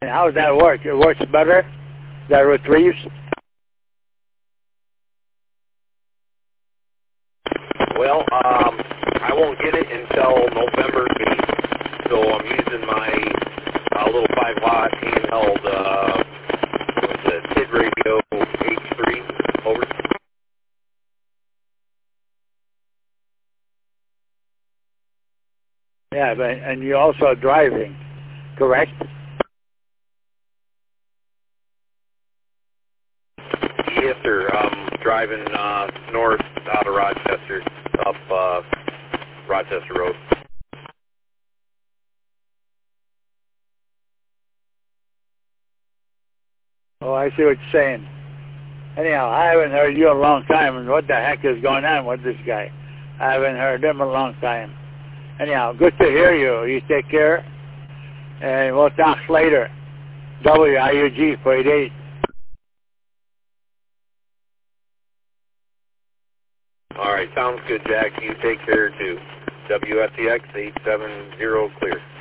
How does that work? It works better? Is that retrieves? Well, I won't get it until November 8th, so I'm using my little 5-watt handheld, what is it, TID Radio H3, over. Yeah, but, and you're also driving, correct? Yes, sir. I'm driving north out of Rochester, up Rochester Road. Oh, I see what you're saying. Anyhow, I haven't heard you in a long time, and what the heck is going on with this guy? I haven't heard him in a long time. Anyhow, good to hear you. You take care, and we'll talk later. WIUG 48. All right, sounds good, Jack. You take care, too. WFTX 870 clear.